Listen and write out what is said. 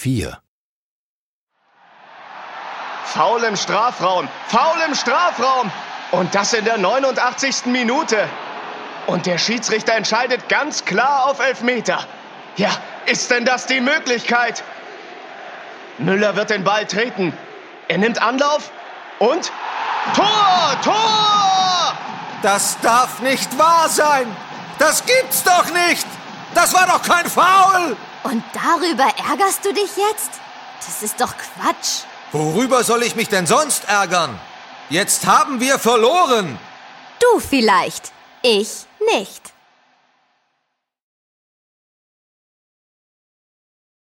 4. Foul im Strafraum! Foul im Strafraum! Und das in der 89. Minute. Und der Schiedsrichter entscheidet ganz klar auf Elfmeter. Ja, ist denn das die Möglichkeit? Müller wird den Ball treten. Er nimmt Anlauf und Tor! Tor! Das darf nicht wahr sein! Das gibt's doch nicht! Das war doch kein Foul! Und darüber ärgerst du dich jetzt? Das ist doch Quatsch. Worüber soll ich mich denn sonst ärgern? Jetzt haben wir verloren! Du vielleicht, ich nicht.